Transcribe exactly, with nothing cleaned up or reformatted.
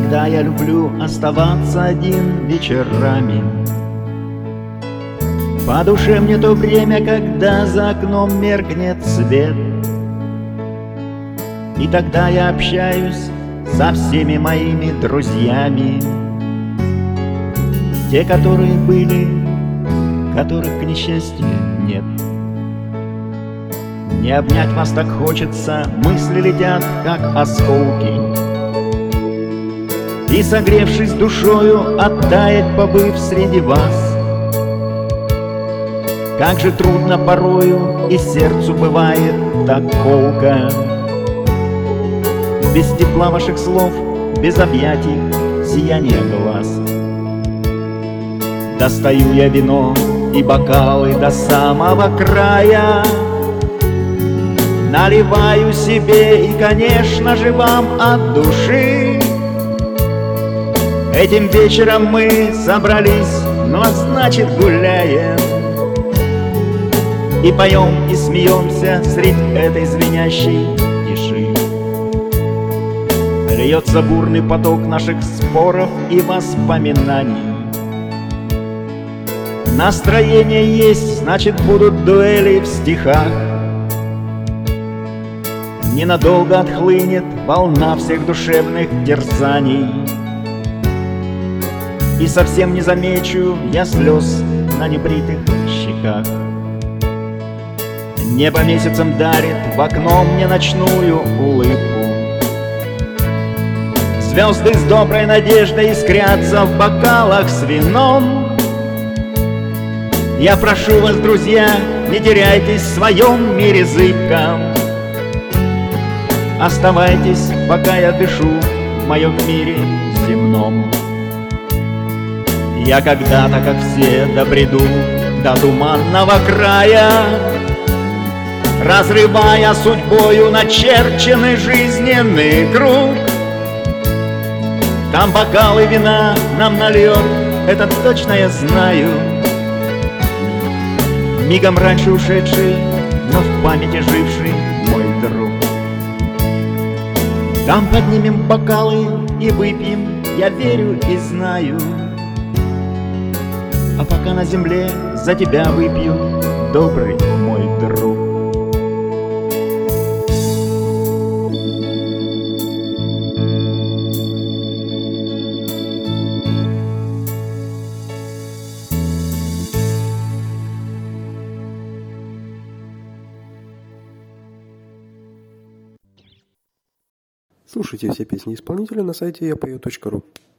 когда я люблю оставаться один вечерами. По душе мне то время, когда за окном меркнет свет, и тогда я общаюсь со всеми моими друзьями. Те, которые были, которых, к несчастью, нет. Не обнять вас так хочется, мысли летят, как осколки, и, согревшись душою, оттаять, побыв среди вас. Как же трудно порою, и сердцу бывает так колко, без тепла ваших слов, без объятий, сияния глаз. Достаю я вино и бокалы до самого края, наливаю себе и, конечно же, вам от души. Этим вечером мы собрались, ну а значит гуляем, и поем, и смеемся средь этой звенящей тиши. Льется бурный поток наших споров и воспоминаний. Настроение есть, значит, будут дуэли в стихах. Ненадолго отхлынет волна всех душевных терзаний, и совсем не замечу я слез на небритых щеках. Небо месяцем дарит в окно мне ночную улыбку. Звезды с доброй надеждой искрятся в бокалах с вином. Я прошу вас, друзья, не теряйтесь в своем мире зыбком. Оставайтесь, пока я дышу в моем мире земном. Я когда-то, как все, добреду до туманного края, разрывая судьбою начерченный жизненный круг. Там бокалы вина нам нальет, это точно я знаю, мигом раньше ушедший, но в памяти живший мой друг. Там поднимем бокалы и выпьем, я верю и знаю. А пока на земле за тебя выпью, добрый мой друг. Слушайте все песни исполнителя на сайте я пою точка ру.